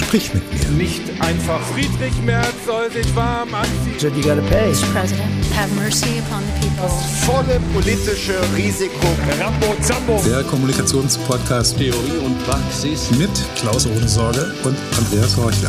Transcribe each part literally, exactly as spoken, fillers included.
Sprich mit mir. Nicht einfach Friedrich Merz soll sich warm anziehen. You gotta pay. Mister President, have mercy upon the people. Das volle politische Risiko. Rambo Zambo. Der Kommunikationspodcast Theorie und Praxis mit Klaus Ohnesorge und Andreas Horchler.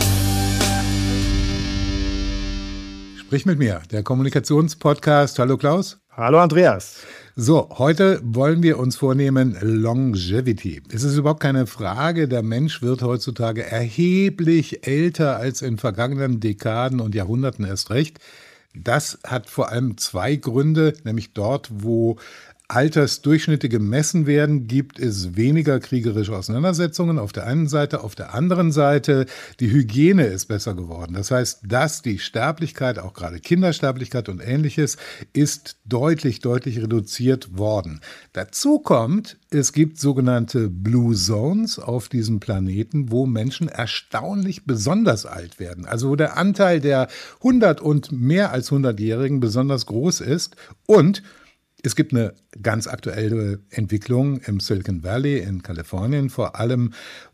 Sprich mit mir, der Kommunikationspodcast. Hallo Klaus. Hallo Andreas. So, heute wollen wir uns vornehmen Longevity. Es ist überhaupt keine Frage, der Mensch wird heutzutage erheblich älter als in vergangenen Dekaden und Jahrhunderten erst recht. Das hat vor allem zwei Gründe, nämlich dort, wo Altersdurchschnitte gemessen werden, gibt es weniger kriegerische Auseinandersetzungen auf der einen Seite. Auf der anderen Seite, die Hygiene ist besser geworden. Das heißt, dass die Sterblichkeit, auch gerade Kindersterblichkeit und Ähnliches, ist deutlich, deutlich reduziert worden. Dazu kommt, es gibt sogenannte Blue Zones auf diesem Planeten, wo Menschen erstaunlich besonders alt werden. Also wo der Anteil der hundert- und mehr als hundertjährigen besonders groß ist. Und es gibt eine ganz aktuelle Entwicklung im Silicon Valley in Kalifornien, vor allem,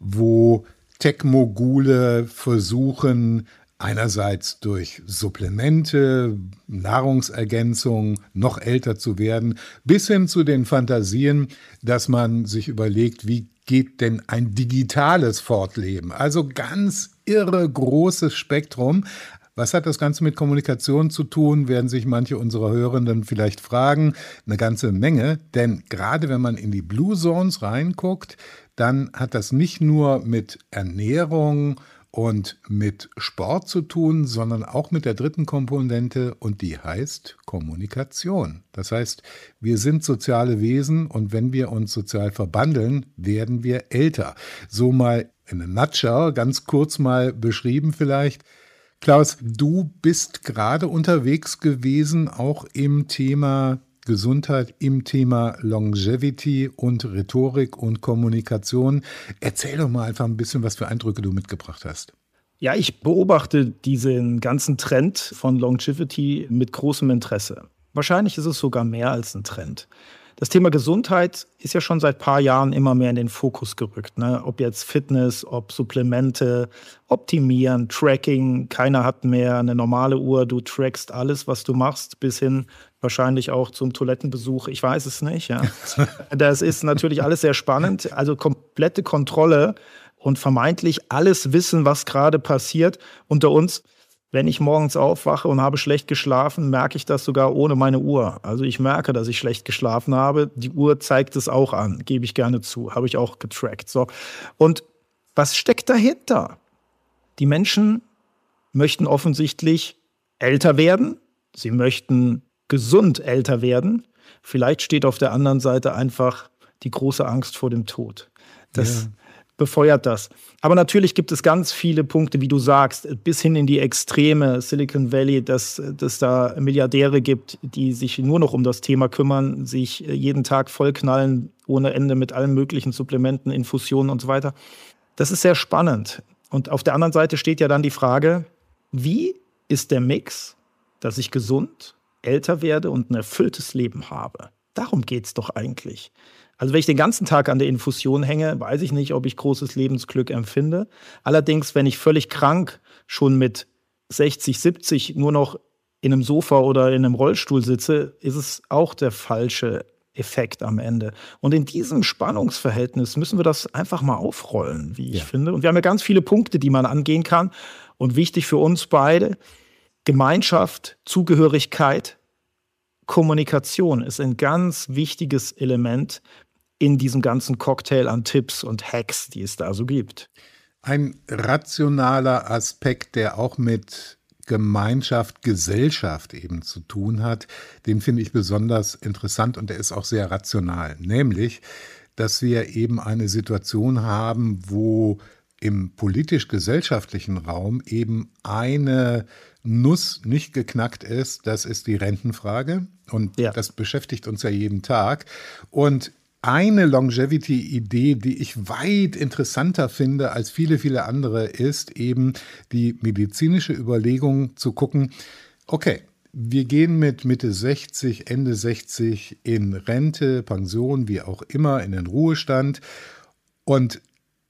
wo Tech-Mogule versuchen, einerseits durch Supplemente, Nahrungsergänzung noch älter zu werden, bis hin zu den Fantasien, dass man sich überlegt, wie geht denn ein digitales Fortleben? Also ganz irre großes Spektrum. Was hat das Ganze mit Kommunikation zu tun, werden sich manche unserer Hörenden vielleicht fragen. Eine ganze Menge, denn gerade wenn man in die Blue Zones reinguckt, dann hat das nicht nur mit Ernährung und mit Sport zu tun, sondern auch mit der dritten Komponente und die heißt Kommunikation. Das heißt, wir sind soziale Wesen und wenn wir uns sozial verbandeln, werden wir älter. So mal in a nutshell, ganz kurz mal beschrieben vielleicht. Klaus, du bist gerade unterwegs gewesen, auch im Thema Gesundheit, im Thema Longevity und Rhetorik und Kommunikation. Erzähl doch mal einfach ein bisschen, was für Eindrücke du mitgebracht hast. Ja, ich beobachte diesen ganzen Trend von Longevity mit großem Interesse. Wahrscheinlich ist es sogar mehr als ein Trend. Das Thema Gesundheit ist ja schon seit ein paar Jahren immer mehr in den Fokus gerückt. Ne? Ob jetzt Fitness, ob Supplemente, Optimieren, Tracking. Keiner hat mehr eine normale Uhr. Du trackst alles, was du machst, bis hin wahrscheinlich auch zum Toilettenbesuch. Ich weiß es nicht. Ja. Das ist natürlich alles sehr spannend. Also komplette Kontrolle und vermeintlich alles Wissen, was gerade passiert unter uns. Wenn ich morgens aufwache und habe schlecht geschlafen, merke ich das sogar ohne meine Uhr. Also ich merke, dass ich schlecht geschlafen habe. Die Uhr zeigt es auch an, gebe ich gerne zu, habe ich auch getrackt. So. Und was steckt dahinter? Die Menschen möchten offensichtlich älter werden. Sie möchten gesund älter werden. Vielleicht steht auf der anderen Seite einfach die große Angst vor dem Tod. Das ja. befeuert das. Aber natürlich gibt es ganz viele Punkte, wie du sagst, bis hin in die Extreme Silicon Valley, dass es da Milliardäre gibt, die sich nur noch um das Thema kümmern, sich jeden Tag vollknallen, ohne Ende mit allen möglichen Supplementen, Infusionen und so weiter. Das ist sehr spannend. Und auf der anderen Seite steht ja dann die Frage, wie ist der Mix, dass ich gesund, älter werde und ein erfülltes Leben habe? Darum geht es doch eigentlich. Also wenn ich den ganzen Tag an der Infusion hänge, weiß ich nicht, ob ich großes Lebensglück empfinde. Allerdings, wenn ich völlig krank schon mit sechzig, siebzig nur noch in einem Sofa oder in einem Rollstuhl sitze, ist es auch der falsche Effekt am Ende. Und in diesem Spannungsverhältnis müssen wir das einfach mal aufrollen, wie ich ja. finde. Und wir haben ja ganz viele Punkte, die man angehen kann. Und wichtig für uns beide, Gemeinschaft, Zugehörigkeit, Kommunikation ist ein ganz wichtiges Element in diesem ganzen Cocktail an Tipps und Hacks, die es da so gibt. Ein rationaler Aspekt, der auch mit Gemeinschaft, Gesellschaft eben zu tun hat, den finde ich besonders interessant und der ist auch sehr rational. Nämlich, dass wir eben eine Situation haben, wo im politisch-gesellschaftlichen Raum eben eine Nuss nicht geknackt ist, das ist die Rentenfrage und ja. das beschäftigt uns ja jeden Tag. Und eine Longevity-Idee, die ich weit interessanter finde als viele, viele andere, ist eben die medizinische Überlegung zu gucken, okay, wir gehen mit Mitte sechzig, Ende sechzig in Rente, Pension, wie auch immer, in den Ruhestand und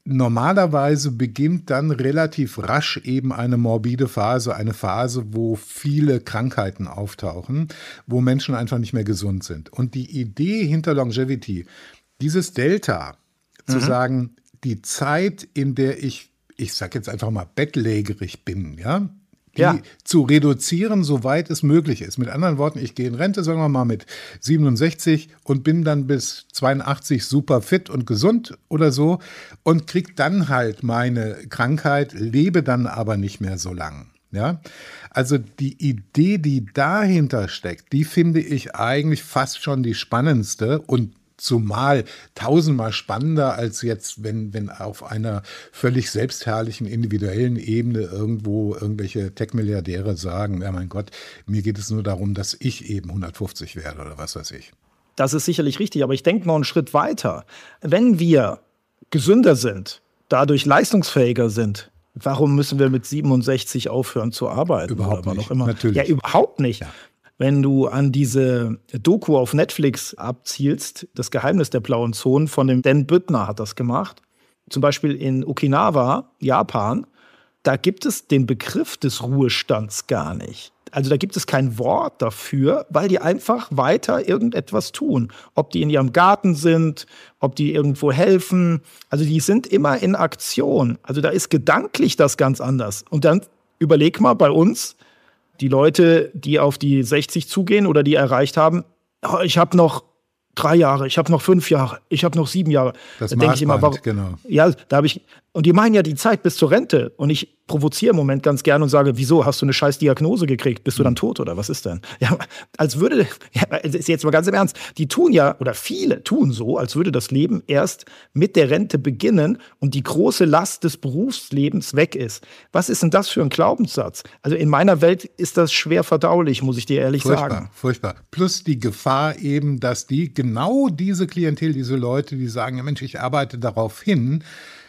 normalerweise beginnt dann relativ rasch eben eine morbide Phase, eine Phase, wo viele Krankheiten auftauchen, wo Menschen einfach nicht mehr gesund sind. Und die Idee hinter Longevity, dieses Delta, mhm. zu sagen, die Zeit, in der ich, ich sag jetzt einfach mal bettlägerig bin, ja, die ja. zu reduzieren, soweit es möglich ist. Mit anderen Worten, ich gehe in Rente, sagen wir mal mit siebenundsechzig und bin dann bis zweiundachtzig super fit und gesund oder so und kriege dann halt meine Krankheit, lebe dann aber nicht mehr so lang. Ja? Also die Idee, die dahinter steckt, die finde ich eigentlich fast schon die spannendste und zumal tausendmal spannender als jetzt, wenn, wenn auf einer völlig selbstherrlichen, individuellen Ebene irgendwo irgendwelche Tech-Milliardäre sagen, ja mein Gott, mir geht es nur darum, dass ich eben hundertfünfzig werde oder was weiß ich. Das ist sicherlich richtig, aber ich denke noch einen Schritt weiter. Wenn wir gesünder sind, dadurch leistungsfähiger sind, warum müssen wir mit siebenundsechzig aufhören zu arbeiten? Überhaupt oder nicht, immer? natürlich. Ja, überhaupt nicht. Ja. Wenn du an diese Doku auf Netflix abzielst, das Geheimnis der blauen Zonen von dem Dan Büttner hat das gemacht. Zum Beispiel in Okinawa, Japan, da gibt es den Begriff des Ruhestands gar nicht. Also da gibt es kein Wort dafür, weil die einfach weiter irgendetwas tun. Ob die in ihrem Garten sind, ob die irgendwo helfen. Also die sind immer in Aktion. Also da ist gedanklich das ganz anders. Und dann überleg mal bei uns, die Leute, die auf die sechzig zugehen oder die erreicht haben, oh, ich habe noch drei Jahre, ich habe noch fünf Jahre, ich habe noch sieben Jahre. Das da denke ich immer, warum, genau. Ja, da habe ich, und die meinen ja die Zeit bis zur Rente. Und ich provoziere im Moment ganz gerne und sage, wieso, hast du eine scheiß Diagnose gekriegt? Bist du dann tot oder was ist denn? Ja, als würde, ja, das ist jetzt mal ganz im Ernst, die tun ja, oder viele tun so, als würde das Leben erst mit der Rente beginnen und die große Last des Berufslebens weg ist. Was ist denn das für ein Glaubenssatz? Also in meiner Welt ist das schwer verdaulich, muss ich dir ehrlich furchtbar, sagen. Furchtbar. Plus die Gefahr eben, dass die, genau diese Klientel, diese Leute, die sagen, ja Mensch, ich arbeite darauf hin,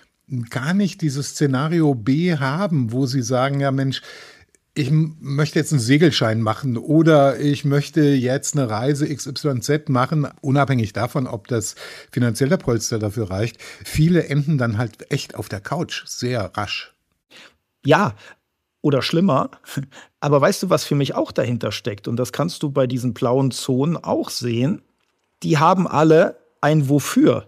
gar nicht dieses Szenario B haben, wo sie sagen, ja Mensch, ich möchte jetzt einen Segelschein machen oder ich möchte jetzt eine Reise X Y Z machen, unabhängig davon, ob das finanzielle Polster dafür reicht. Viele enden dann halt echt auf der Couch, sehr rasch. Ja, oder schlimmer. Aber weißt du, was für mich auch dahinter steckt? Und das kannst du bei diesen blauen Zonen auch sehen. Die haben alle ein Wofür.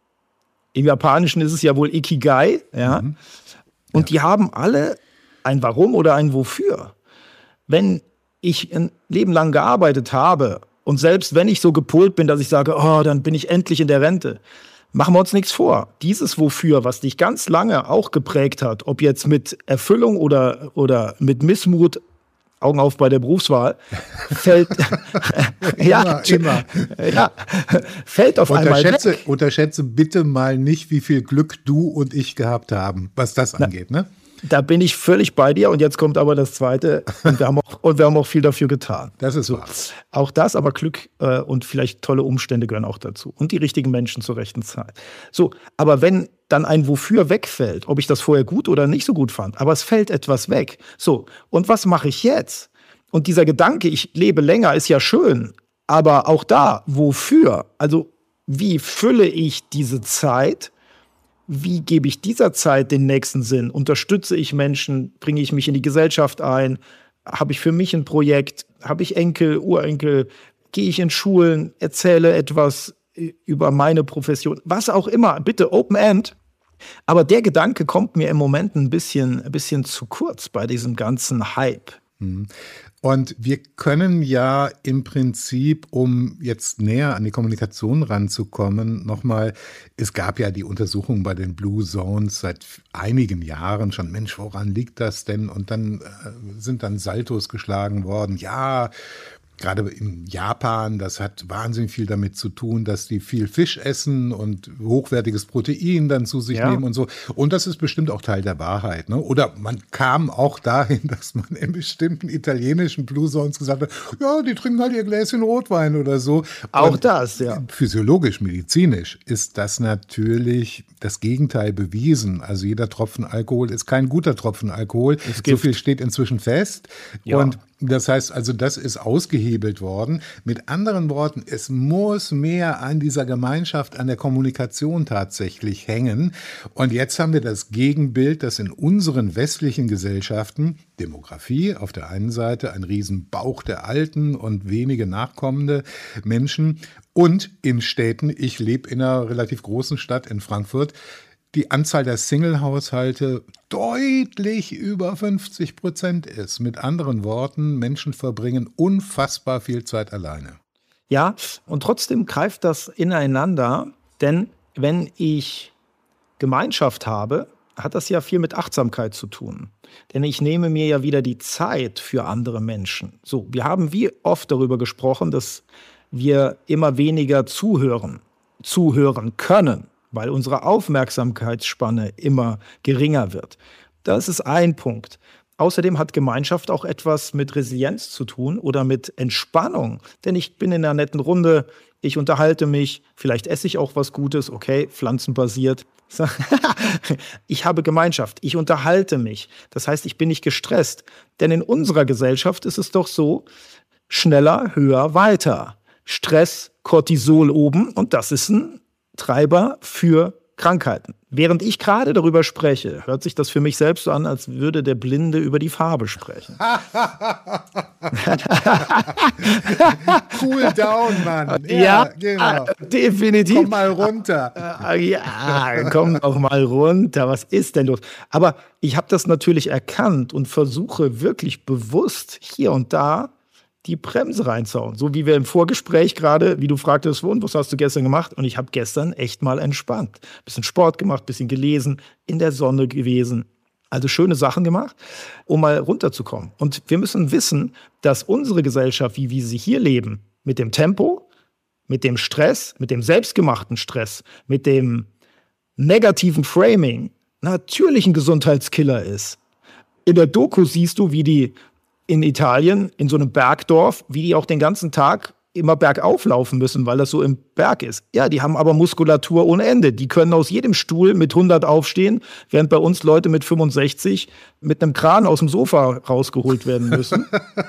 Im Japanischen ist es ja wohl Ikigai, ja. Mhm. Und ja. die haben alle ein Warum oder ein Wofür. Wenn ich ein Leben lang gearbeitet habe und selbst wenn ich so gepolt bin, dass ich sage, oh, dann bin ich endlich in der Rente, machen wir uns nichts vor. Dieses Wofür, was dich ganz lange auch geprägt hat, ob jetzt mit Erfüllung oder, oder mit Missmut, Augen auf bei der Berufswahl, fällt, ja, immer, immer. Ja, fällt auf unterschätze, einmal weg. Unterschätze bitte mal nicht, wie viel Glück du und ich gehabt haben, was das angeht, ne? Da bin ich völlig bei dir und jetzt kommt aber das Zweite und wir haben auch, und wir haben auch viel dafür getan. Das ist so. Wahr. Auch das, aber Glück äh, und vielleicht tolle Umstände gehören auch dazu und die richtigen Menschen zur rechten Zeit. So, aber wenn dann ein Wofür wegfällt, ob ich das vorher gut oder nicht so gut fand, aber es fällt etwas weg. So, und was mache ich jetzt? Und dieser Gedanke, ich lebe länger, ist ja schön, aber auch da, wofür? Also wie fülle ich diese Zeit? Wie gebe ich dieser Zeit den nächsten Sinn? Unterstütze ich Menschen? Bringe ich mich in die Gesellschaft ein? Habe ich für mich ein Projekt? Habe ich Enkel, Urenkel? Gehe ich in Schulen? Erzähle etwas über meine Profession? Was auch immer. Bitte Open End. Aber der Gedanke kommt mir im Moment ein bisschen, ein bisschen zu kurz bei diesem ganzen Hype. Und wir können ja im Prinzip, um jetzt näher an die Kommunikation ranzukommen, nochmal, es gab ja die Untersuchung bei den Blue Zones seit einigen Jahren schon, Mensch, woran liegt das denn? Und dann äh, sind dann Saltos geschlagen worden, ja, gerade in Japan, das hat wahnsinnig viel damit zu tun, dass die viel Fisch essen und hochwertiges Protein dann zu sich ja. nehmen und so. Und das ist bestimmt auch Teil der Wahrheit. Ne? Oder man kam auch dahin, dass man in bestimmten italienischen Blue Zones gesagt hat, ja, die trinken halt ihr Gläschen Rotwein oder so. Auch und das, ja. Physiologisch, medizinisch ist das natürlich das Gegenteil bewiesen. Also jeder Tropfen Alkohol ist kein guter Tropfen Alkohol. So viel steht inzwischen fest. Ja. Und Das heißt also, das ist ausgehebelt worden. Mit anderen Worten, es muss mehr an dieser Gemeinschaft, an der Kommunikation tatsächlich hängen. Und jetzt haben wir das Gegenbild, dass in unseren westlichen Gesellschaften Demografie auf der einen Seite, ein Riesenbauch der Alten und wenige nachkommende Menschen und in Städten, ich lebe in einer relativ großen Stadt in Frankfurt, die Anzahl der Single-Haushalte deutlich über fünfzig Prozent ist. Mit anderen Worten, Menschen verbringen unfassbar viel Zeit alleine. Ja, und trotzdem greift das ineinander, denn wenn ich Gemeinschaft habe, hat das ja viel mit Achtsamkeit zu tun. Denn ich nehme mir ja wieder die Zeit für andere Menschen. So, wir haben wie oft darüber gesprochen, dass wir immer weniger zuhören, zuhören können, weil unsere Aufmerksamkeitsspanne immer geringer wird. Das ist ein Punkt. Außerdem hat Gemeinschaft auch etwas mit Resilienz zu tun oder mit Entspannung. Denn ich bin in einer netten Runde, ich unterhalte mich, vielleicht esse ich auch was Gutes, okay, pflanzenbasiert. Ich habe Gemeinschaft, ich unterhalte mich. Das heißt, ich bin nicht gestresst. Denn in unserer Gesellschaft ist es doch so, schneller, höher, weiter. Stress, Cortisol oben und das ist ein Treiber für Krankheiten. Während ich gerade darüber spreche, hört sich das für mich selbst so an, als würde der Blinde über die Farbe sprechen. Cool down, Mann. Ja, ja, genau. Definitiv. Komm mal runter. Ja, komm doch mal runter. Was ist denn los? Aber ich habe das natürlich erkannt und versuche wirklich bewusst hier und da die Bremse reinzauen. So wie wir im Vorgespräch gerade, wie du fragtest, und was hast du gestern gemacht? Und ich habe gestern echt mal entspannt. Bisschen Sport gemacht, bisschen gelesen, in der Sonne gewesen. Also schöne Sachen gemacht, um mal runterzukommen. Und wir müssen wissen, dass unsere Gesellschaft, wie wir sie hier leben, mit dem Tempo, mit dem Stress, mit dem selbstgemachten Stress, mit dem negativen Framing natürlich ein Gesundheitskiller ist. In der Doku siehst du, wie die in Italien, in so einem Bergdorf, wie die auch den ganzen Tag immer bergauf laufen müssen, weil das so im Berg ist. Ja, die haben aber Muskulatur ohne Ende. Die können aus jedem Stuhl mit hundert aufstehen, während bei uns Leute mit fünfundsechzig mit einem Kran aus dem Sofa rausgeholt werden müssen.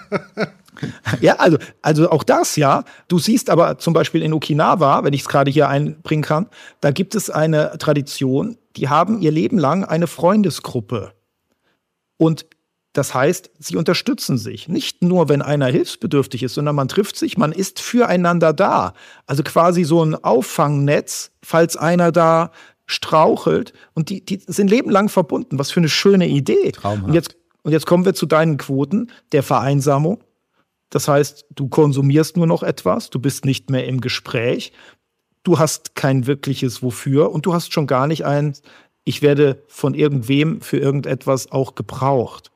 Ja, also, also auch das, ja. Du siehst aber zum Beispiel in Okinawa, wenn ich es gerade hier einbringen kann, da gibt es eine Tradition, die haben ihr Leben lang eine Freundesgruppe. Und das heißt, sie unterstützen sich. Nicht nur, wenn einer hilfsbedürftig ist, sondern man trifft sich, man ist füreinander da. Also quasi so ein Auffangnetz, falls einer da strauchelt. Und die, die sind lebenlang verbunden. Was für eine schöne Idee. Traumhaft. Und jetzt, und jetzt kommen wir zu deinen Quoten der Vereinsamung. Das heißt, du konsumierst nur noch etwas, du bist nicht mehr im Gespräch, du hast kein wirkliches Wofür und du hast schon gar nicht ein, ich werde von irgendwem für irgendetwas auch gebraucht.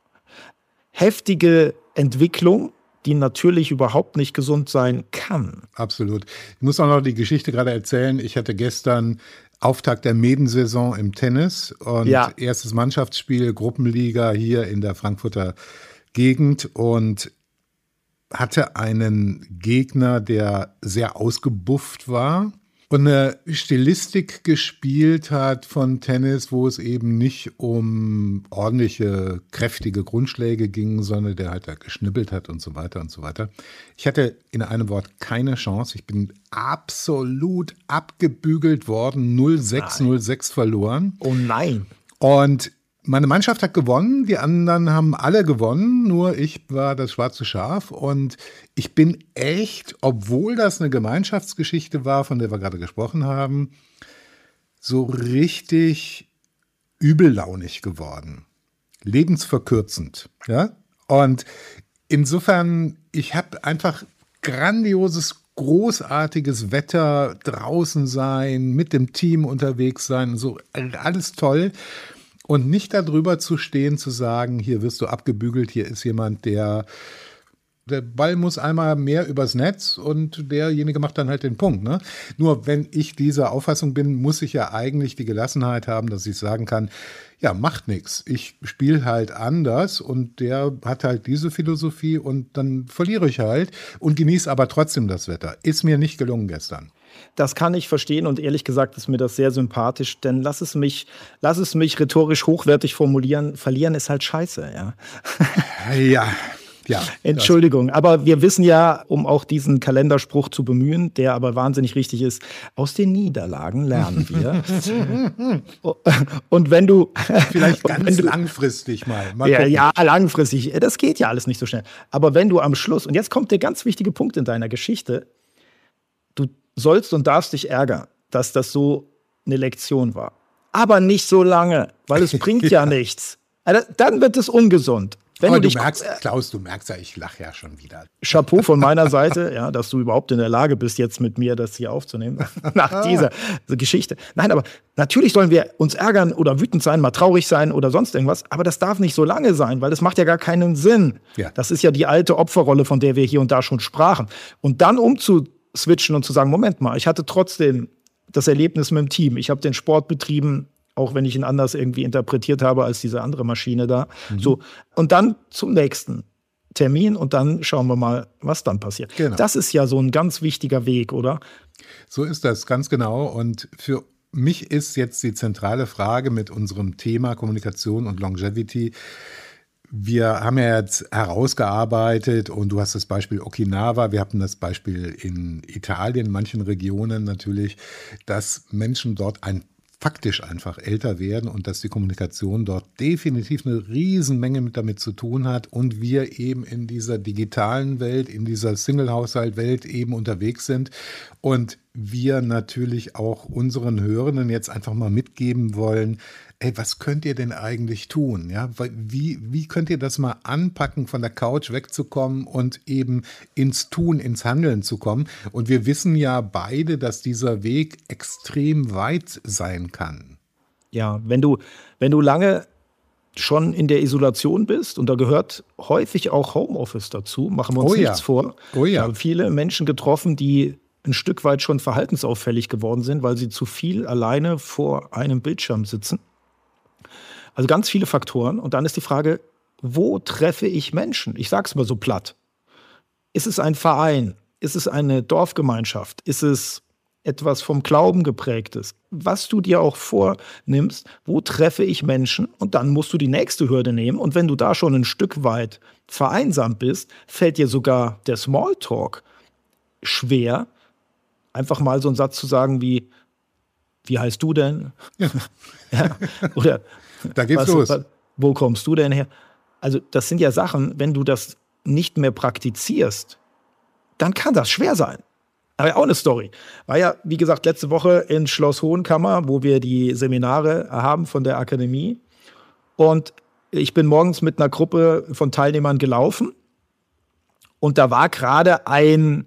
Heftige Entwicklung, die natürlich überhaupt nicht gesund sein kann. Absolut. Ich muss auch noch die Geschichte gerade erzählen. Ich hatte gestern Auftakt der Medensaison im Tennis und ja. erstes Mannschaftsspiel, Gruppenliga hier in der Frankfurter Gegend und hatte einen Gegner, der sehr ausgebufft war und eine Stilistik gespielt hat von Tennis, wo es eben nicht um ordentliche, kräftige Grundschläge ging, sondern der halt da geschnippelt hat und so weiter und so weiter. Ich hatte in einem Wort keine Chance. Ich bin absolut abgebügelt worden, null sechs, null sechs verloren. Oh nein. Und meine Mannschaft hat gewonnen, die anderen haben alle gewonnen, nur ich war das schwarze Schaf und ich bin echt, obwohl das eine Gemeinschaftsgeschichte war, von der wir gerade gesprochen haben, so richtig übellaunig geworden, lebensverkürzend, ja, und insofern, ich habe einfach grandioses, großartiges Wetter, draußen sein, mit dem Team unterwegs sein, so alles toll. Und nicht darüber zu stehen, zu sagen, hier wirst du abgebügelt, hier ist jemand, der, der Ball muss einmal mehr übers Netz und derjenige macht dann halt den Punkt. Ne? Nur wenn ich dieser Auffassung bin, muss ich ja eigentlich die Gelassenheit haben, dass ich sagen kann, ja, macht nichts. Ich spiele halt anders und der hat halt diese Philosophie und dann verliere ich halt und genieße aber trotzdem das Wetter. Ist mir nicht gelungen gestern. Das kann ich verstehen und ehrlich gesagt ist mir das sehr sympathisch, denn lass es mich, lass es mich rhetorisch hochwertig formulieren, verlieren ist halt scheiße, ja. Ja. Ja, Entschuldigung, aber wir wissen ja, um auch diesen Kalenderspruch zu bemühen, der aber wahnsinnig richtig ist, aus den Niederlagen lernen wir. Und wenn du... Vielleicht ganz wenn du, langfristig mal. mal ja, ja, langfristig. Das geht ja alles nicht so schnell. Aber wenn du am Schluss, und jetzt kommt der ganz wichtige Punkt in deiner Geschichte, du sollst und darfst dich ärgern, dass das so eine Lektion war. Aber nicht so lange, weil es bringt ja, ja nichts. Also, dann wird es ungesund. Wenn Aber du, du dich, merkst, Klaus, du merkst ja, ich lache ja schon wieder. Chapeau von meiner Seite, ja, dass du überhaupt in der Lage bist, jetzt mit mir das hier aufzunehmen, nach dieser Geschichte. Nein, aber natürlich sollen wir uns ärgern oder wütend sein, mal traurig sein oder sonst irgendwas, aber das darf nicht so lange sein, weil das macht ja gar keinen Sinn. Ja. Das ist ja die alte Opferrolle, von der wir hier und da schon sprachen. Und dann umzuswitchen und zu sagen, Moment mal, ich hatte trotzdem das Erlebnis mit dem Team, ich habe den Sport betrieben, auch wenn ich ihn anders irgendwie interpretiert habe als diese andere Maschine da. Mhm. So. Und dann zum nächsten Termin und dann schauen wir mal, was dann passiert. Genau. Das ist ja so ein ganz wichtiger Weg, oder? So ist das, ganz genau. Und für mich ist jetzt die zentrale Frage mit unserem Thema Kommunikation und Longevity. Wir haben ja jetzt herausgearbeitet und du hast das Beispiel Okinawa, wir hatten das Beispiel in Italien, in manchen Regionen natürlich, dass Menschen dort ein faktisch einfach älter werden und dass die Kommunikation dort definitiv eine Riesenmenge mit damit zu tun hat und wir eben in dieser digitalen Welt, in dieser Single-Haushalt-Welt eben unterwegs sind und wir natürlich auch unseren Hörenden jetzt einfach mal mitgeben wollen, ey, was könnt ihr denn eigentlich tun? Ja, wie, wie könnt ihr das mal anpacken, von der Couch wegzukommen und eben ins Tun, ins Handeln zu kommen? Und wir wissen ja beide, dass dieser Weg extrem weit sein kann. Ja, wenn du, wenn du lange schon in der Isolation bist, und da gehört häufig auch Homeoffice dazu, machen wir uns oh ja. nichts vor. Oh ja. Ich habe viele Menschen getroffen, die ein Stück weit schon verhaltensauffällig geworden sind, weil sie zu viel alleine vor einem Bildschirm sitzen. Also ganz viele Faktoren. Und dann ist die Frage, wo treffe ich Menschen? Ich sage es mal so platt. Ist es ein Verein? Ist es eine Dorfgemeinschaft? Ist es etwas vom Glauben geprägtes? Was du dir auch vornimmst, wo treffe ich Menschen? Und dann musst du die nächste Hürde nehmen. Und wenn du da schon ein Stück weit vereinsamt bist, fällt dir sogar der Smalltalk schwer, einfach mal so einen Satz zu sagen wie, wie heißt du denn? Ja. Ja, oder da geht's was, los. Was, wo kommst du denn her? Also das sind ja Sachen, wenn du das nicht mehr praktizierst, dann kann das schwer sein. Aber auch eine Story. War ja, wie gesagt, letzte Woche in Schloss Hohenkammer, wo wir die Seminare haben von der Akademie. Und ich bin morgens mit einer Gruppe von Teilnehmern gelaufen. Und da war gerade ein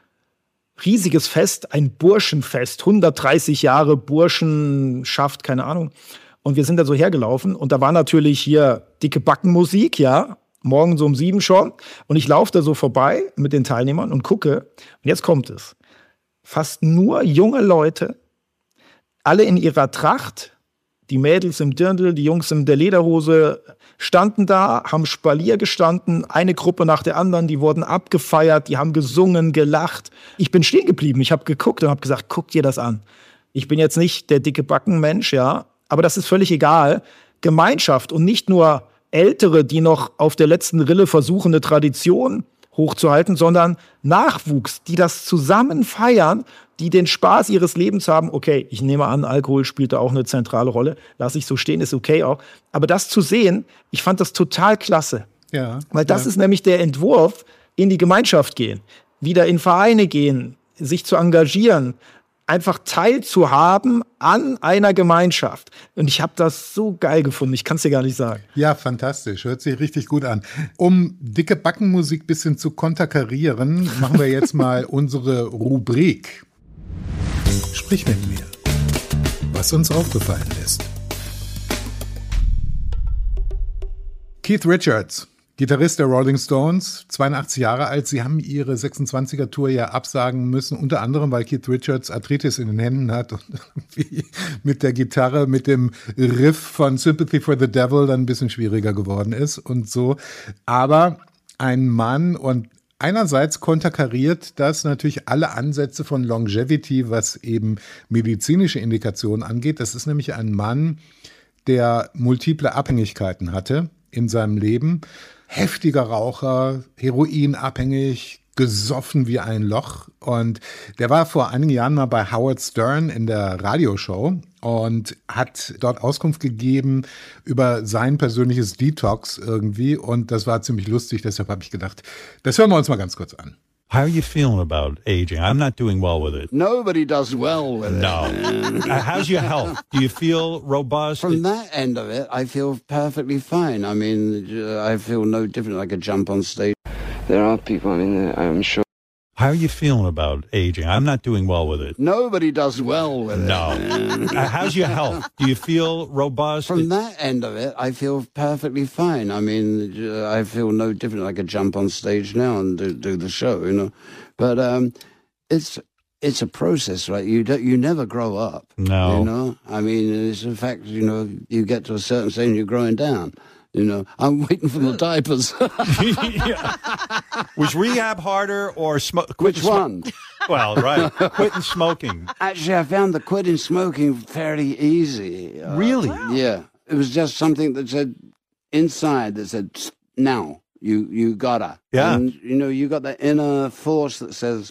riesiges Fest, ein Burschenfest, hundertdreißig Jahre Burschenschaft, keine Ahnung. Und wir sind da so hergelaufen und da war natürlich hier dicke Backenmusik, ja, morgen so um sieben schon. Und ich laufe da so vorbei mit den Teilnehmern und gucke. Und jetzt kommt es. Fast nur junge Leute, alle in ihrer Tracht, die Mädels im Dirndl, die Jungs in der Lederhose, standen da, haben Spalier gestanden, eine Gruppe nach der anderen, die wurden abgefeiert, die haben gesungen, gelacht. Ich bin stehen geblieben, ich habe geguckt und habe gesagt, guck dir das an. Ich bin jetzt nicht der dicke Backenmensch, ja, aber das ist völlig egal. Gemeinschaft und nicht nur Ältere, die noch auf der letzten Rille versuchen, eine Tradition hochzuhalten, sondern Nachwuchs, die das zusammen feiern, die den Spaß ihres Lebens haben. Okay, ich nehme an, Alkohol spielt da auch eine zentrale Rolle. Lass ich so stehen, ist okay auch. Aber das zu sehen, ich fand das total klasse. Ja, weil das ja. ist nämlich der Entwurf, in die Gemeinschaft gehen, wieder in Vereine gehen, sich zu engagieren, einfach teilzuhaben an einer Gemeinschaft. Und ich habe das so geil gefunden, ich kann es dir gar nicht sagen. Ja, fantastisch, hört sich richtig gut an. Um dicke Backenmusik ein bisschen zu konterkarieren, machen wir jetzt mal unsere Rubrik. Sprich mit mir, was uns aufgefallen ist. Keith Richards, Gitarrist der Rolling Stones, zweiundachtzig Jahre alt. Sie haben ihre sechsundzwanziger-Tour ja absagen müssen, unter anderem, weil Keith Richards Arthritis in den Händen hat und mit der Gitarre, mit dem Riff von Sympathy for the Devil dann ein bisschen schwieriger geworden ist und so. Aber ein Mann, und einerseits konterkariert das natürlich alle Ansätze von Longevity, was eben medizinische Indikationen angeht. Das ist nämlich ein Mann, der multiple Abhängigkeiten hatte in seinem Leben. heftiger Raucher, heroinabhängig, gesoffen wie ein Loch. Und der war vor einigen Jahren mal bei Howard Stern in der Radioshow und hat dort Auskunft gegeben über sein persönliches Detox irgendwie. Und das war ziemlich lustig, deshalb habe ich gedacht, das hören wir uns mal ganz kurz an. How are you feeling about aging? I'm not doing well with it. Nobody does well with No. it. Uh, how's your health? Do you feel robust? From that end of it, I feel perfectly fine. I mean, uh, I feel no different. I could jump on stage. There are people, I mean, I'm sure. How are you feeling about aging? I'm not doing well with it. Nobody does well with No. it. Uh, how's your health? Do you feel robust? From that end of it, I feel perfectly fine. I mean, uh, I feel no different. I could jump on stage now and do, do the show, you know. But um, it's it's a process, right? You don't, you never grow up. No. You know. I mean, it's a fact. You know, you get to a certain stage, and you're growing down. You know, I'm waiting for the diapers. Yeah. Was rehab harder or smoke? Which one? Well, right. Quitting smoking. Actually, I found the quitting smoking fairly easy. Uh, Really? Yeah. It was just something that said inside that said, now, you, you gotta. Yeah. And, you know, you got the inner force that says,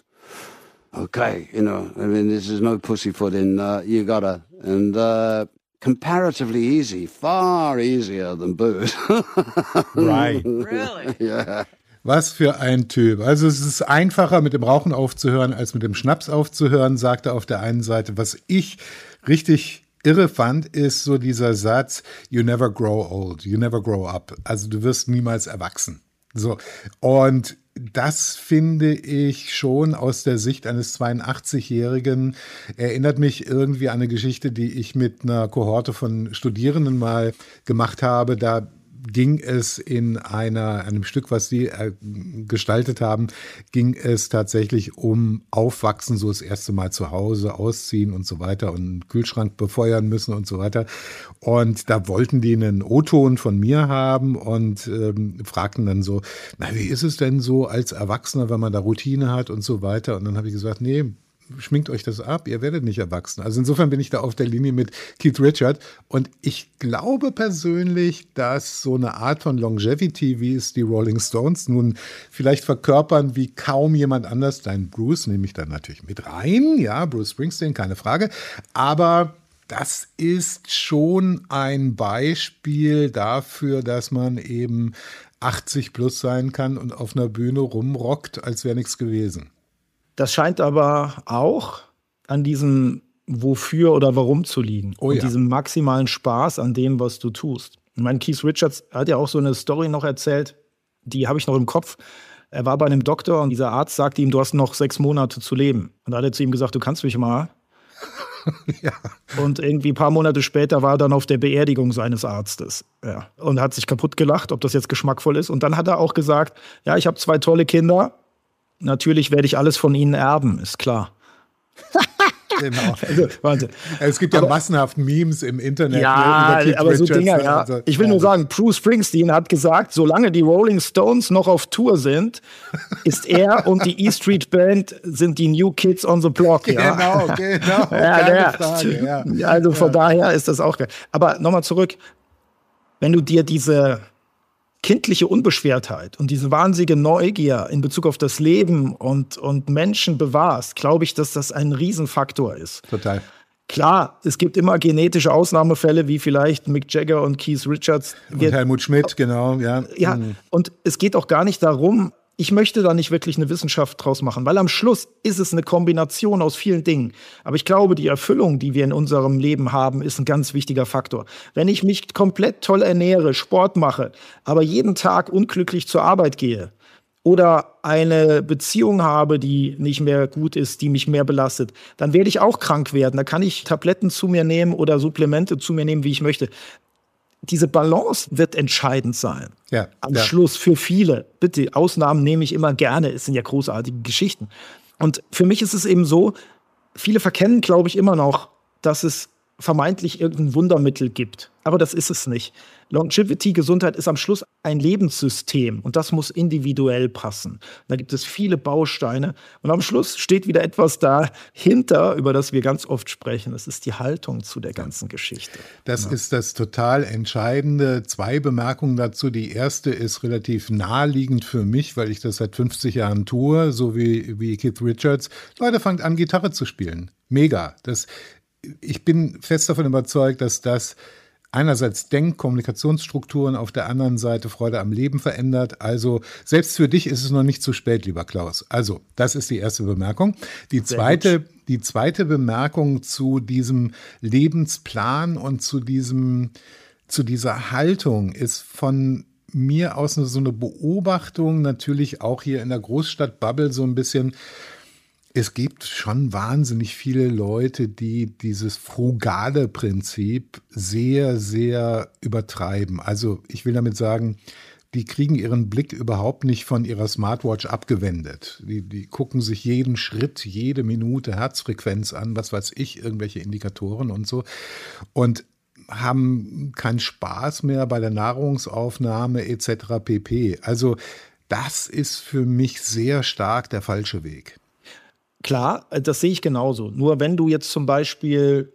okay, you know, I mean, this is no pussyfooting, uh, you gotta. And, uh, comparatively easy, far easier than booze. Right. Really? Yeah. Was für ein Typ. Also es ist einfacher, mit dem Rauchen aufzuhören, als mit dem Schnaps aufzuhören, sagt er auf der einen Seite. Was ich richtig irre fand, ist so dieser Satz, you never grow old, you never grow up. Also du wirst niemals erwachsen. So. Und das finde ich schon aus der Sicht eines zweiundachtzigjährigen, erinnert mich irgendwie an eine Geschichte, die ich mit einer Kohorte von Studierenden mal gemacht habe. Da ging es in einer, einem Stück, was sie äh, gestaltet haben, ging es tatsächlich um Aufwachsen, so das erste Mal zu Hause, ausziehen und so weiter und einen Kühlschrank befeuern müssen und so weiter. Und da wollten die einen O-Ton von mir haben und ähm, fragten dann so, na, wie ist es denn so als Erwachsener, wenn man da Routine hat und so weiter? Und dann habe ich gesagt, nee, schminkt euch das ab, ihr werdet nicht erwachsen. Also insofern bin ich da auf der Linie mit Keith Richards und ich glaube persönlich, dass so eine Art von Longevity, wie es die Rolling Stones nun vielleicht verkörpern, wie kaum jemand anders, dein Bruce nehme ich dann natürlich mit rein, ja, Bruce Springsteen, keine Frage, aber das ist schon ein Beispiel dafür, dass man eben achtzig plus sein kann und auf einer Bühne rumrockt, als wäre nichts gewesen. Das scheint aber auch an diesem Wofür oder Warum zu liegen. Oh, und ja. diesem maximalen Spaß an dem, was du tust. Ich meine, Keith Richards hat ja auch so eine Story noch erzählt, die habe ich noch im Kopf. Er war bei einem Doktor und dieser Arzt sagte ihm, du hast noch sechs Monate zu leben. Und da hat er zu ihm gesagt, du kannst mich mal. Ja. Und irgendwie ein paar Monate später war er dann auf der Beerdigung seines Arztes. Ja. Und hat sich kaputt gelacht, ob das jetzt geschmackvoll ist. Und dann hat er auch gesagt, ja, ich habe zwei tolle Kinder. Natürlich werde ich alles von ihnen erben, ist klar. Genau. Also, warte. Es gibt ja Aber- massenhaft Memes im Internet. Ja, ne, über Keith aber so Richards, Dinger, ne? ja. Also, Ich will nur sagen, Bruce Springsteen hat gesagt, solange die Rolling Stones noch auf Tour sind, ist er und die E Street Band sind die New Kids on the Block. Ja. Genau, genau. Ja, keine der, Frage, ja. Also von daher ist das auch geil. Aber nochmal zurück, wenn du dir diese kindliche Unbeschwertheit und diese wahnsinnige Neugier in Bezug auf das Leben und, und Menschen bewahrst, glaube ich, dass das ein Riesenfaktor ist. Total. Klar, es gibt immer genetische Ausnahmefälle, wie vielleicht Mick Jagger und Keith Richards. Und Wir, Helmut Schmidt, genau, ja. ja, Mhm. und es geht auch gar nicht darum, ich möchte da nicht wirklich eine Wissenschaft draus machen, weil am Schluss ist es eine Kombination aus vielen Dingen. Aber ich glaube, die Erfüllung, die wir in unserem Leben haben, ist ein ganz wichtiger Faktor. Wenn ich mich komplett toll ernähre, Sport mache, aber jeden Tag unglücklich zur Arbeit gehe oder eine Beziehung habe, die nicht mehr gut ist, die mich mehr belastet, dann werde ich auch krank werden. Da kann ich Tabletten zu mir nehmen oder Supplemente zu mir nehmen, wie ich möchte. Diese Balance wird entscheidend sein. Ja, Am ja. Schluss für viele. Bitte, Ausnahmen nehme ich immer gerne. Es sind ja großartige Geschichten. Und für mich ist es eben so, viele verkennen, glaube ich, immer noch, dass es vermeintlich irgendein Wundermittel gibt. Aber das ist es nicht. Longevity, Gesundheit ist am Schluss ein Lebenssystem und das muss individuell passen. Da gibt es viele Bausteine und am Schluss steht wieder etwas dahinter, über das wir ganz oft sprechen. Das ist die Haltung zu der ganzen Geschichte. Das ja. ist das total Entscheidende. Zwei Bemerkungen dazu. Die erste ist relativ naheliegend für mich, weil ich das seit fünfzig Jahren tue, so wie, wie Keith Richards. Leute, fangt an, Gitarre zu spielen. Mega. Das, ich bin fest davon überzeugt, dass das einerseits Denk-, Kommunikationsstrukturen, auf der anderen Seite Freude am Leben verändert. Also selbst für dich ist es noch nicht zu spät, lieber Klaus. Also das ist die erste Bemerkung. Die zweite, die zweite Bemerkung zu diesem Lebensplan und zu diesem, zu dieser Haltung ist von mir aus so eine Beobachtung, natürlich auch hier in der Großstadt-Bubble so ein bisschen. Es gibt schon wahnsinnig viele Leute, die dieses frugale Prinzip sehr, sehr übertreiben. Also ich will damit sagen, die kriegen ihren Blick überhaupt nicht von ihrer Smartwatch abgewendet. Die, die gucken sich jeden Schritt, jede Minute Herzfrequenz an, was weiß ich, irgendwelche Indikatoren und so. Und haben keinen Spaß mehr bei der Nahrungsaufnahme et cetera pp. Also das ist für mich sehr stark der falsche Weg. Klar, das sehe ich genauso. Nur wenn du jetzt zum Beispiel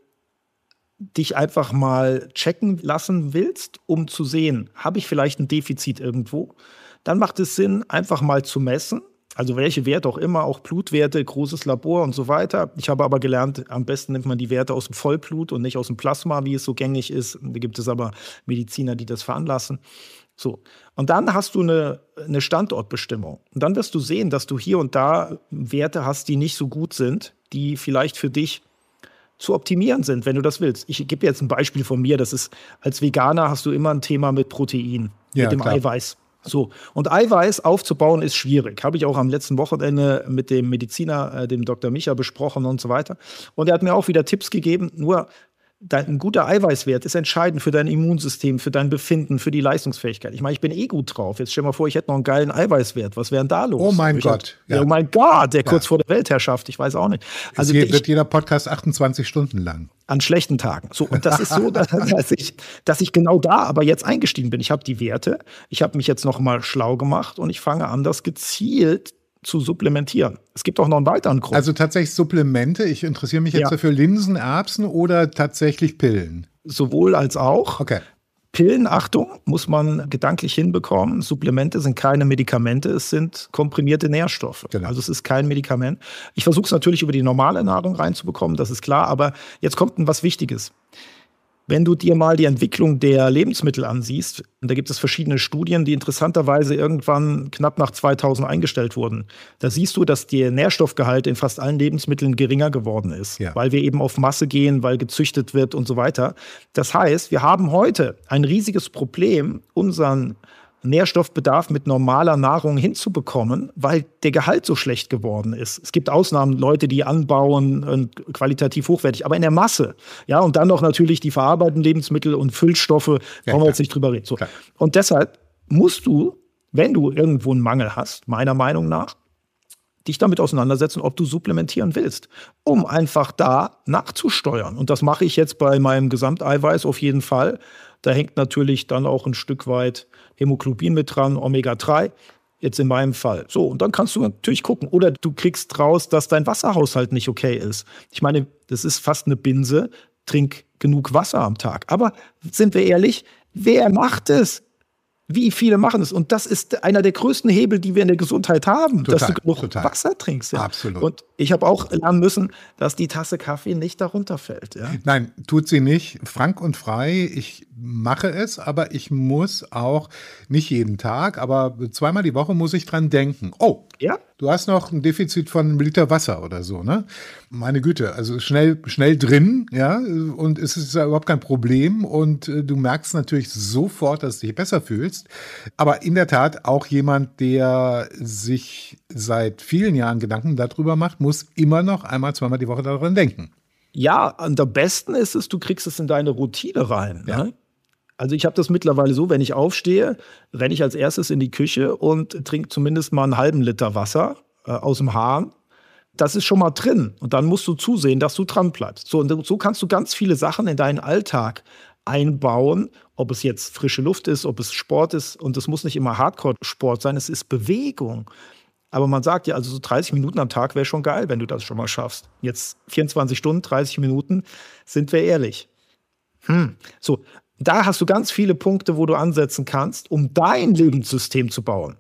dich einfach mal checken lassen willst, um zu sehen, habe ich vielleicht ein Defizit irgendwo, dann macht es Sinn, einfach mal zu messen. Also welche Werte auch immer, auch Blutwerte, großes Labor und so weiter. Ich habe aber gelernt, am besten nimmt man die Werte aus dem Vollblut und nicht aus dem Plasma, wie es so gängig ist. Da gibt es aber Mediziner, die das veranlassen. So. Und dann hast du eine, eine Standortbestimmung. Und dann wirst du sehen, dass du hier und da Werte hast, die nicht so gut sind, die vielleicht für dich zu optimieren sind, wenn du das willst. Ich gebe jetzt ein Beispiel von mir. Das ist, als Veganer hast du immer ein Thema mit Protein, ja, mit dem klar. Eiweiß. So. Und Eiweiß aufzubauen ist schwierig. Habe ich auch am letzten Wochenende mit dem Mediziner, äh, dem Doktor Micha, besprochen und so weiter. Und er hat mir auch wieder Tipps gegeben. Nur ein guter Eiweißwert ist entscheidend für dein Immunsystem, für dein Befinden, für die Leistungsfähigkeit. Ich meine, ich bin eh gut drauf. Jetzt stell dir mal vor, ich hätte noch einen geilen Eiweißwert. Was wäre denn da los? Oh mein ich Gott. Hätte, ja. Oh mein Gott, der kurz ja. vor der Weltherrschaft. Ich weiß auch nicht. Also es wird jeder Podcast achtundzwanzig Stunden lang. An schlechten Tagen. So, und das ist so, dass ich, dass ich genau da aber jetzt eingestiegen bin. Ich habe die Werte, ich habe mich jetzt noch mal schlau gemacht und ich fange an, das gezielt zu supplementieren. Es gibt auch noch einen weiteren Grund. Also tatsächlich Supplemente. Ich interessiere mich jetzt Ja. dafür Linsen, Erbsen oder tatsächlich Pillen? Sowohl als auch. Okay. Pillen, Achtung, muss man gedanklich hinbekommen. Supplemente sind keine Medikamente, es sind komprimierte Nährstoffe. Genau. Also es ist kein Medikament. Ich versuche es natürlich über die normale Nahrung reinzubekommen, das ist klar, aber jetzt kommt was Wichtiges. Wenn du dir mal die Entwicklung der Lebensmittel ansiehst, und da gibt es verschiedene Studien, die interessanterweise irgendwann knapp nach zweitausend eingestellt wurden, da siehst du, dass der Nährstoffgehalt in fast allen Lebensmitteln geringer geworden ist, ja. weil wir eben auf Masse gehen, weil gezüchtet wird und so weiter. Das heißt, wir haben heute ein riesiges Problem, unseren Nährstoffbedarf mit normaler Nahrung hinzubekommen, weil der Gehalt so schlecht geworden ist. Es gibt Ausnahmen, Leute, die anbauen, und qualitativ hochwertig, aber in der Masse. Ja, und dann noch natürlich die verarbeiteten Lebensmittel und Füllstoffe, Ja, brauchen wir klar. jetzt nicht drüber reden. So. Klar. Und deshalb musst du, wenn du irgendwo einen Mangel hast, meiner Meinung nach, dich damit auseinandersetzen, ob du supplementieren willst, um einfach da nachzusteuern. Und das mache ich jetzt bei meinem Gesamteiweiß auf jeden Fall. Da hängt natürlich dann auch ein Stück weit Hämoglobin mit dran, Omega drei, jetzt in meinem Fall. So, und dann kannst du natürlich gucken. Oder du kriegst raus, dass dein Wasserhaushalt nicht okay ist. Ich meine, das ist fast eine Binse. Trink genug Wasser am Tag. Aber sind wir ehrlich, wer macht es? Wie viele machen es? Und das ist einer der größten Hebel, die wir in der Gesundheit haben, Total, dass du genug total. Wasser trinkst. Ja. Absolut. Und ich habe auch lernen müssen, dass die Tasse Kaffee nicht darunter fällt. Ja. Nein, tut sie nicht. Frank und frei, ich mache es, aber ich muss auch, nicht jeden Tag, aber zweimal die Woche muss ich dran denken. Oh, Ja. du hast noch ein Defizit von einem Liter Wasser oder so, ne? Meine Güte, also schnell, schnell drin, ja, und es ist ja überhaupt kein Problem und äh, du merkst natürlich sofort, dass du dich besser fühlst. Aber in der Tat auch jemand, der sich seit vielen Jahren Gedanken darüber macht, muss immer noch einmal, zweimal die Woche daran denken. Ja, und am besten ist es, du kriegst es in deine Routine rein. Ja. Ne? Also ich habe das mittlerweile so, wenn ich aufstehe, renne ich als erstes in die Küche und trinke zumindest mal einen halben Liter Wasser äh, aus dem Hahn. Das ist schon mal drin. Und dann musst du zusehen, dass du dran bleibst. So, und so kannst du ganz viele Sachen in deinen Alltag einbauen, ob es jetzt frische Luft ist, ob es Sport ist. Und es muss nicht immer Hardcore-Sport sein, es ist Bewegung. Aber man sagt ja, also so dreißig Minuten am Tag wäre schon geil, wenn du das schon mal schaffst. Jetzt vierundzwanzig Stunden, dreißig Minuten, sind wir ehrlich. Hm. So, da hast du ganz viele Punkte, wo du ansetzen kannst, um dein Lebenssystem zu bauen.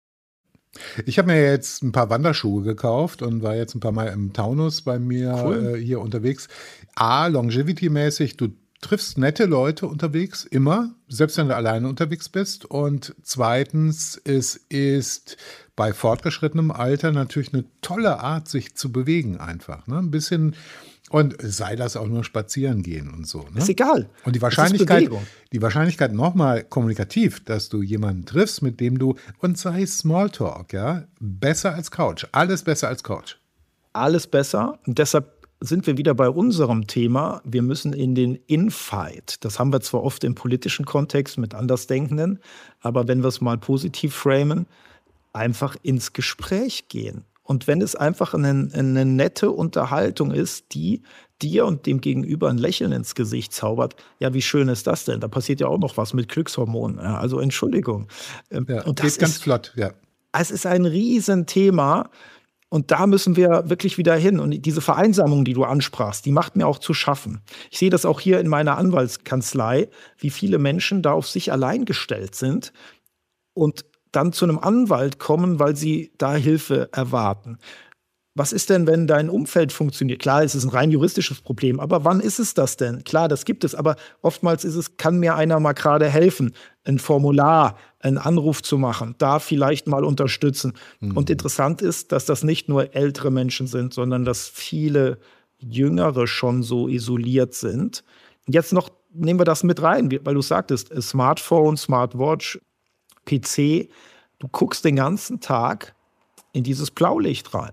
Ich habe mir jetzt ein paar Wanderschuhe gekauft und war jetzt ein paar Mal im Taunus bei mir Cool. äh, hier unterwegs. A, Longevity-mäßig, du triffst nette Leute unterwegs, immer, selbst wenn du alleine unterwegs bist. Und zweitens, es ist bei fortgeschrittenem Alter natürlich eine tolle Art, sich zu bewegen einfach. Ne? Ein bisschen, und sei das auch nur spazieren gehen und so. Ne? Ist egal. Und die Es ist Wahrscheinlichkeit, Bewegung. die Wahrscheinlichkeit nochmal kommunikativ, dass du jemanden triffst, mit dem du, und sei Smalltalk, ja, besser als Couch. Alles besser als Couch. Alles besser. Und deshalb sind wir wieder bei unserem Thema. Wir müssen in den Infight. Das haben wir zwar oft im politischen Kontext mit Andersdenkenden, aber wenn wir es mal positiv framen, einfach ins Gespräch gehen. Und wenn es einfach eine, eine nette Unterhaltung ist, die dir und dem Gegenüber ein Lächeln ins Gesicht zaubert, ja, wie schön ist das denn? Da passiert ja auch noch was mit Glückshormonen. Ja, also Entschuldigung. Ja, und geht das ganz ist, flott, ja. es ist ein Riesenthema. Und da müssen wir wirklich wieder hin. Und diese Vereinsamung, die du ansprachst, die macht mir auch zu schaffen. Ich sehe das auch hier in meiner Anwaltskanzlei, wie viele Menschen da auf sich allein gestellt sind und dann zu einem Anwalt kommen, weil sie da Hilfe erwarten. Was ist denn, wenn dein Umfeld funktioniert? Klar, es ist ein rein juristisches Problem, aber wann ist es das denn? Klar, das gibt es, aber oftmals ist es, kann mir einer mal gerade helfen, ein Formular, einen Anruf zu machen, da vielleicht mal unterstützen. Mhm. Und interessant ist, dass das nicht nur ältere Menschen sind, sondern dass viele Jüngere schon so isoliert sind. Jetzt noch nehmen wir das mit rein, weil du sagtest, Smartphone, Smartwatch, P C, du guckst den ganzen Tag in dieses Blaulicht rein.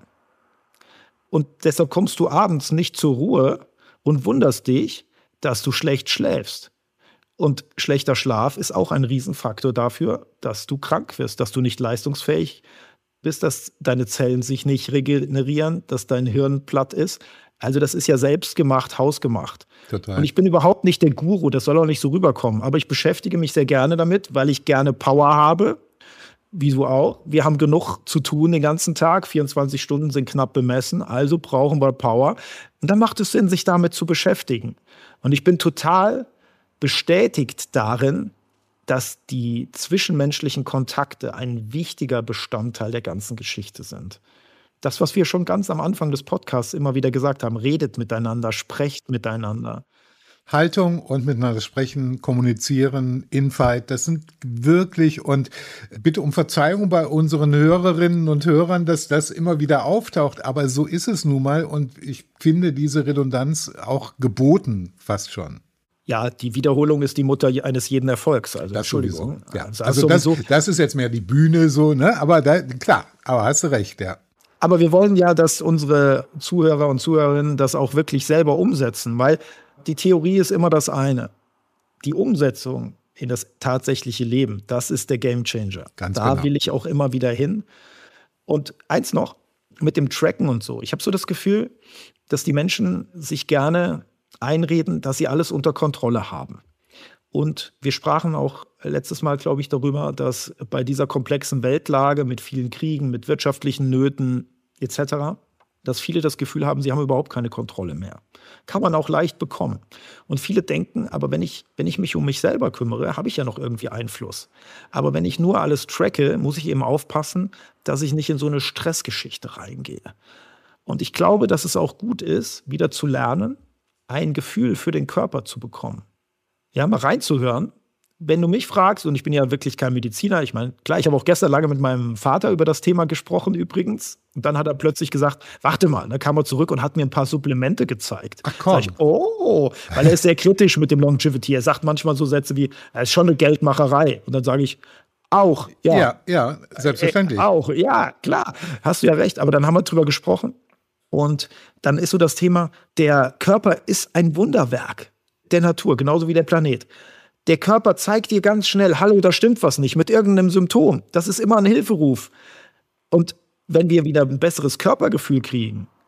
Und deshalb kommst du abends nicht zur Ruhe und wunderst dich, dass du schlecht schläfst. Und schlechter Schlaf ist auch ein Riesenfaktor dafür, dass du krank wirst, dass du nicht leistungsfähig bist, dass deine Zellen sich nicht regenerieren, dass dein Hirn platt ist. Also das ist ja selbstgemacht, hausgemacht. Total. Und ich bin überhaupt nicht der Guru, das soll auch nicht so rüberkommen. Aber ich beschäftige mich sehr gerne damit, weil ich gerne Power habe, wie du auch. Wir haben genug zu tun den ganzen Tag. vierundzwanzig Stunden sind knapp bemessen, also brauchen wir Power. Und dann macht es Sinn, sich damit zu beschäftigen. Und ich bin total bestätigt darin, dass die zwischenmenschlichen Kontakte ein wichtiger Bestandteil der ganzen Geschichte sind. Das, was wir schon ganz am Anfang des Podcasts immer wieder gesagt haben, redet miteinander, sprecht miteinander. Haltung und miteinander sprechen, kommunizieren, Infight, das sind wirklich, und bitte um Verzeihung bei unseren Hörerinnen und Hörern, dass das immer wieder auftaucht, aber so ist es nun mal und ich finde diese Redundanz auch geboten, fast schon. Ja, die Wiederholung ist die Mutter eines jeden Erfolgs. Also, das Entschuldigung. Sowieso. Ja. Also, also das, sowieso. das ist jetzt mehr die Bühne so, ne? Aber da, klar, aber hast du recht, ja. Aber wir wollen ja, dass unsere Zuhörer und Zuhörerinnen das auch wirklich selber umsetzen, weil die Theorie ist immer das eine. Die Umsetzung in das tatsächliche Leben, das ist der Gamechanger. Ganz da genau. will ich auch immer wieder hin. Und eins noch, mit dem Tracken und so. Ich habe so das Gefühl, dass die Menschen sich gerne einreden, dass sie alles unter Kontrolle haben. Und wir sprachen auch letztes Mal, glaube ich, darüber, dass bei dieser komplexen Weltlage mit vielen Kriegen, mit wirtschaftlichen Nöten et cetera, dass viele das Gefühl haben, sie haben überhaupt keine Kontrolle mehr. Kann man auch leicht bekommen. Und viele denken, aber wenn ich, wenn ich mich um mich selber kümmere, habe ich ja noch irgendwie Einfluss. Aber wenn ich nur alles tracke, muss ich eben aufpassen, dass ich nicht in so eine Stressgeschichte reingehe. Und ich glaube, dass es auch gut ist, wieder zu lernen, ein Gefühl für den Körper zu bekommen. Ja, mal reinzuhören. Wenn du mich fragst, und ich bin ja wirklich kein Mediziner, ich meine, klar, ich habe auch gestern lange mit meinem Vater über das Thema gesprochen übrigens. Und dann hat er plötzlich gesagt, warte mal, dann kam er zurück und hat mir ein paar Supplemente gezeigt. Ach komm. Sag ich, oh, weil er ist sehr kritisch mit dem Longevity. Er sagt manchmal so Sätze wie, es ist schon eine Geldmacherei. Und dann sage ich, auch, ja. Ja, ja, selbstverständlich. Äh, auch, ja, klar, hast du ja recht. Aber dann haben wir drüber gesprochen. Und dann ist so das Thema, der Körper ist ein Wunderwerk der Natur, genauso wie der Planet. Der Körper zeigt dir ganz schnell, hallo, da stimmt was nicht, mit irgendeinem Symptom. Das ist immer ein Hilferuf. Und wenn wir wieder ein besseres Körpergefühl kriegen,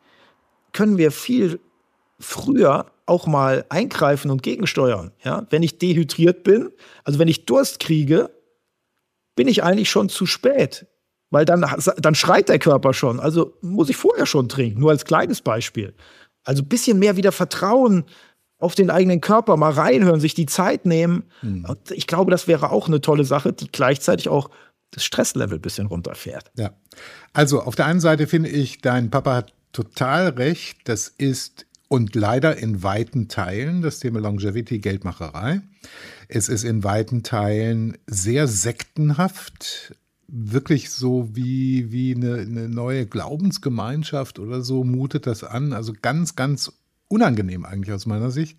können wir viel früher auch mal eingreifen und gegensteuern. Ja? Wenn ich dehydriert bin, also wenn ich Durst kriege, bin ich eigentlich schon zu spät. Weil dann, dann schreit der Körper schon. Also muss ich vorher schon trinken, nur als kleines Beispiel. Also ein bisschen mehr wieder Vertrauen auf den eigenen Körper, mal reinhören, sich die Zeit nehmen. Mhm. Und ich glaube, das wäre auch eine tolle Sache, die gleichzeitig auch das Stresslevel ein bisschen runterfährt. Ja, also auf der einen Seite finde ich, dein Papa hat total recht. Das ist und leider in weiten Teilen das Thema Longevity, Geldmacherei. Es ist in weiten Teilen sehr sektenhaft, wirklich so wie, wie eine, eine neue Glaubensgemeinschaft oder so mutet das an. Also ganz, ganz unangenehm eigentlich aus meiner Sicht.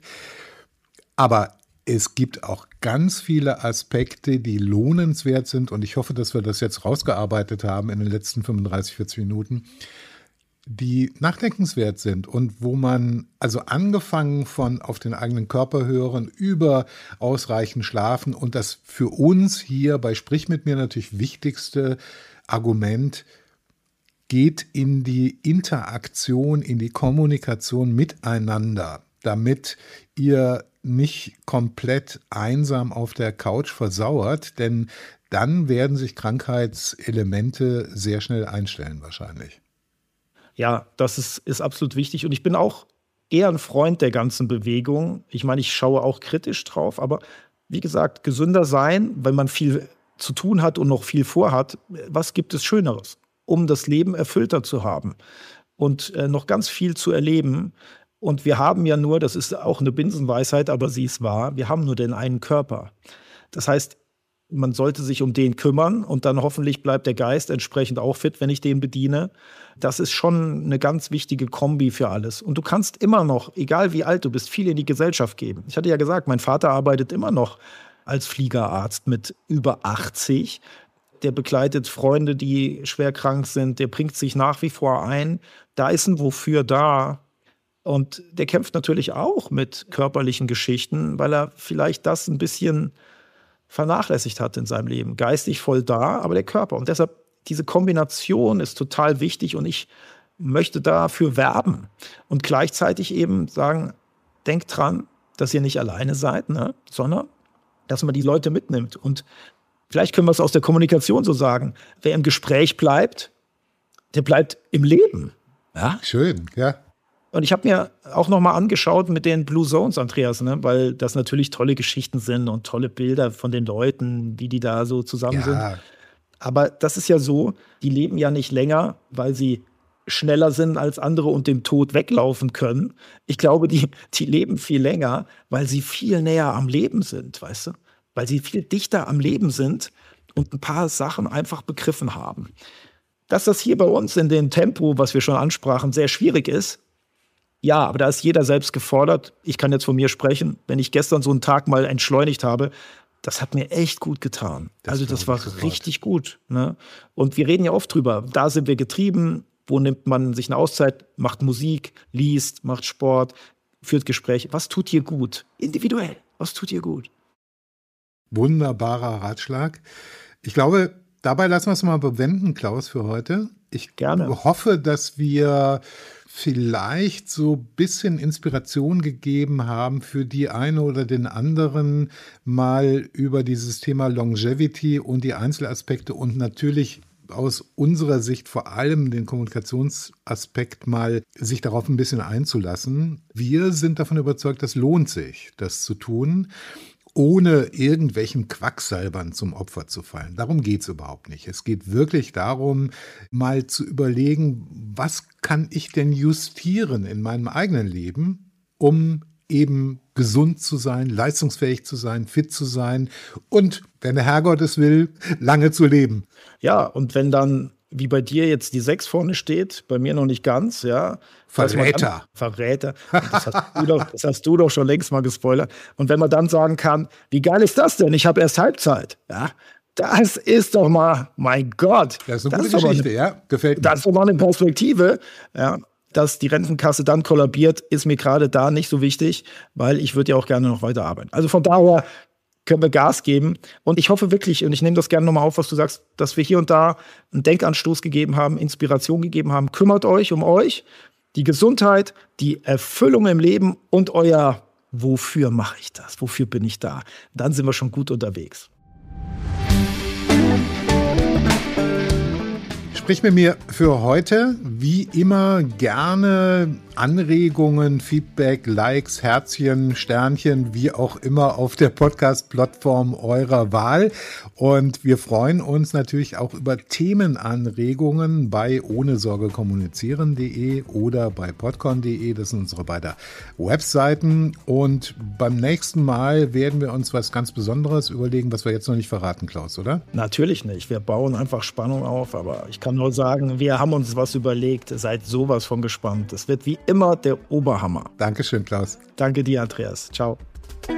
Aber es gibt auch ganz viele Aspekte, die lohnenswert sind. Und ich hoffe, dass wir das jetzt rausgearbeitet haben in den letzten fünfunddreißig, vierzig Minuten, die nachdenkenswert sind und wo man, also angefangen von auf den eigenen Körper hören, über ausreichend schlafen und das für uns hier bei Sprich mit mir natürlich wichtigste Argument, geht in die Interaktion, in die Kommunikation miteinander, damit ihr nicht komplett einsam auf der Couch versauert, denn dann werden sich Krankheitselemente sehr schnell einstellen wahrscheinlich. Ja, das ist, ist absolut wichtig. Und ich bin auch eher ein Freund der ganzen Bewegung. Ich meine, ich schaue auch kritisch drauf. Aber wie gesagt, gesünder sein, wenn man viel zu tun hat und noch viel vorhat, was gibt es Schöneres, um das Leben erfüllter zu haben und äh, noch ganz viel zu erleben. Und wir haben ja nur, das ist auch eine Binsenweisheit, aber sie ist wahr, wir haben nur den einen Körper. Das heißt, man sollte sich um den kümmern und dann hoffentlich bleibt der Geist entsprechend auch fit, wenn ich den bediene. Das ist schon eine ganz wichtige Kombi für alles. Und du kannst immer noch, egal wie alt du bist, viel in die Gesellschaft geben. Ich hatte ja gesagt, mein Vater arbeitet immer noch als Fliegerarzt mit über achtzig. Der begleitet Freunde, die schwer krank sind. Der bringt sich nach wie vor ein. Da ist ein Wofür da. Und der kämpft natürlich auch mit körperlichen Geschichten, weil er vielleicht das ein bisschen vernachlässigt hat in seinem Leben. Geistig voll da, aber der Körper. Und deshalb, diese Kombination ist total wichtig und ich möchte dafür werben. Und gleichzeitig eben sagen, denkt dran, dass ihr nicht alleine seid, ne? Sondern dass man die Leute mitnimmt. Und vielleicht können wir es aus der Kommunikation so sagen. Wer im Gespräch bleibt, der bleibt im Leben. Ja? Schön, ja. Und ich habe mir auch noch mal angeschaut mit den Blue Zones, Andreas, ne? Weil das natürlich tolle Geschichten sind und tolle Bilder von den Leuten, wie die da so zusammen Ja. sind. Aber das ist ja so, die leben ja nicht länger, weil sie schneller sind als andere und dem Tod weglaufen können. Ich glaube, die, die leben viel länger, weil sie viel näher am Leben sind, weißt du? Weil sie viel dichter am Leben sind und ein paar Sachen einfach begriffen haben. Dass das hier bei uns in dem Tempo, was wir schon ansprachen, sehr schwierig ist, ja, aber da ist jeder selbst gefordert. Ich kann jetzt von mir sprechen. Wenn ich gestern so einen Tag mal entschleunigt habe, das hat mir echt gut getan. Das also das war glaube ich sofort. richtig gut. Ne? Und wir reden ja oft drüber. Da sind wir getrieben. Wo nimmt man sich eine Auszeit? Macht Musik, liest, macht Sport, führt Gespräche. Was tut dir gut? Individuell. Was tut dir gut? Wunderbarer Ratschlag. Ich glaube, dabei lassen wir es mal bewenden, Klaus, für heute. Ich Gerne. hoffe, dass wir vielleicht so ein bisschen Inspiration gegeben haben für die eine oder den anderen, mal über dieses Thema Longevity und die Einzelaspekte und natürlich aus unserer Sicht vor allem den Kommunikationsaspekt mal sich darauf ein bisschen einzulassen. Wir sind davon überzeugt, das lohnt sich, das zu tun, ohne irgendwelchen Quacksalbern zum Opfer zu fallen. Darum geht es überhaupt nicht. Es geht wirklich darum, mal zu überlegen, was kann ich denn justieren in meinem eigenen Leben, um eben gesund zu sein, leistungsfähig zu sein, fit zu sein und, wenn der Herrgott es will, lange zu leben. Ja, und wenn dann, wie bei dir jetzt die sechs vorne steht, bei mir noch nicht ganz, ja. Verräter. Dann, Verräter. Das hast, du doch, das hast du doch schon längst mal gespoilert. Und wenn man dann sagen kann, wie geil ist das denn? Ich habe erst Halbzeit. Ja, das ist doch mal, mein Gott. Das ist eine das gute ist doch mal Geschichte, ja. Gefällt mir. Das ist doch mal eine Perspektive, ja. Dass die Rentenkasse dann kollabiert, ist mir gerade da nicht so wichtig, weil ich würde ja auch gerne noch weiter arbeiten. Also von daher können wir Gas geben. Und ich hoffe wirklich, und ich nehme das gerne nochmal auf, was du sagst, dass wir hier und da einen Denkanstoß gegeben haben, Inspiration gegeben haben. Kümmert euch um euch. die Gesundheit, die Erfüllung im Leben und euer Wofür mache ich das? Wofür bin ich da? Dann sind wir schon gut unterwegs. Sprich mit mir für heute. Wie immer gerne Anregungen, Feedback, Likes, Herzchen, Sternchen, wie auch immer auf der Podcast-Plattform eurer Wahl. Und wir freuen uns natürlich auch über Themenanregungen bei ohne sorge kommunizieren punkt de oder bei podcon punkt de. Das sind unsere beiden Webseiten. Und beim nächsten Mal werden wir uns was ganz Besonderes überlegen, was wir jetzt noch nicht verraten, Klaus, oder? Natürlich nicht. Wir bauen einfach Spannung auf. Aber ich kann nur sagen, wir haben uns was überlegt. Seid sowas von gespannt. Es wird wie immer der Oberhammer. Dankeschön, Klaus. Danke dir, Andreas. Ciao.